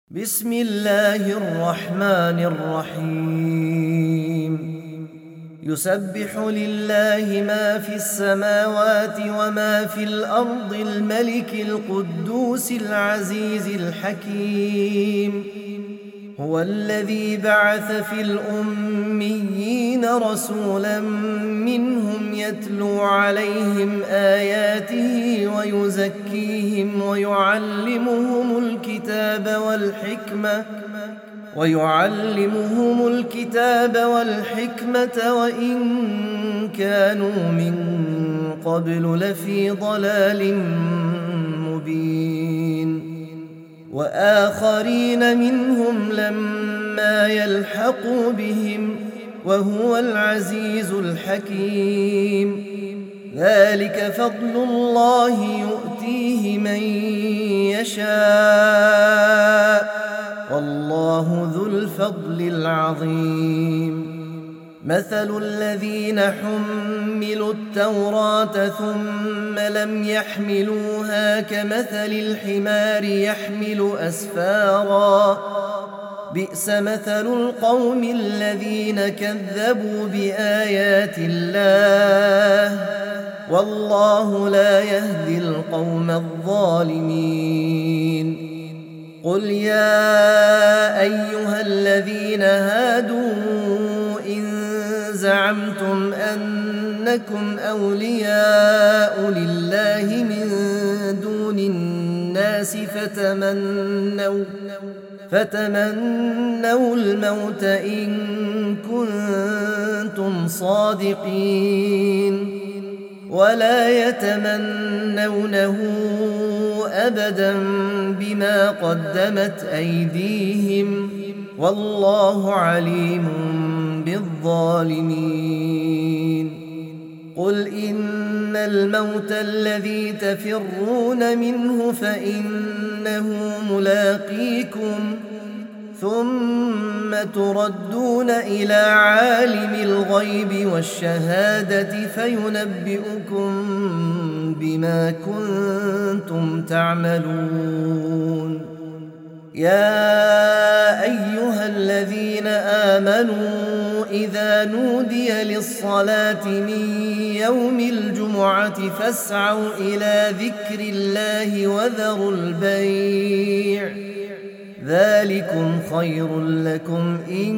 بسم الله الرحمن الرحيم. يسبح لله ما في السماوات وما في الأرض الملك القدوس العزيز الحكيم. هو الذي بعث في الأميين رسولا منهم يتلو عليهم آياته ويزكيهم ويعلمهم الكتاب والحكمة وإن كانوا من قبل لفي ضلال مبين. وآخرين منهم لما يلحقوا بهم وهو العزيز الحكيم. ذلك فضل الله يؤتيه من يشاء والله ذو الفضل العظيم. مثل الذين حملوا التوراة ثم لم يحملوها كمثل الحمار يحمل أسفارا بئس مثل القوم الذين كذبوا بآيات الله والله لا يهدي القوم الظالمين. قل يا أيها الذين هادوا إن زعمتم أنكم أولياء لله من دون الناس فتمنوا الموت إن كنتم صادقين ولا يتمنونه أبدا بما قدمت أيديهم والله عليم بالظالمين. قل إن الموت الذي تفرون منه فإنه ملاقيكم ثم تردون إلى عالم الغيب والشهادة فينبئكم بما كنتم تعملون. يا أيها الذين آمنوا إذا نودي للصلاة من يوم الجمعة فاسعوا إلى ذكر الله وذروا البيع ذلكم خير لكم إن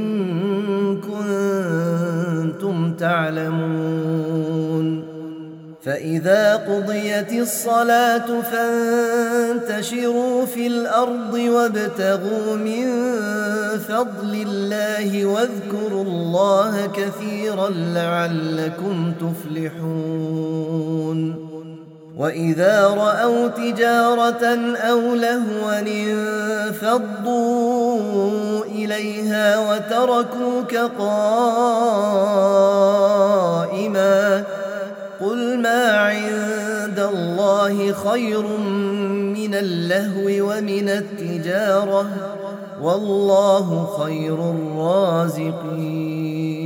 كنتم تعلمون. فإذا قضيت الصلاة فانتشروا في الأرض وابتغوا من فضل الله واذكروا الله كثيرا لعلكم تفلحون. وإذا رأوا تجارة أو لهوا انفضوا إليها وتركوك قائما قل ما عند الله خير من اللهو ومن التجارة والله خير الرازقين.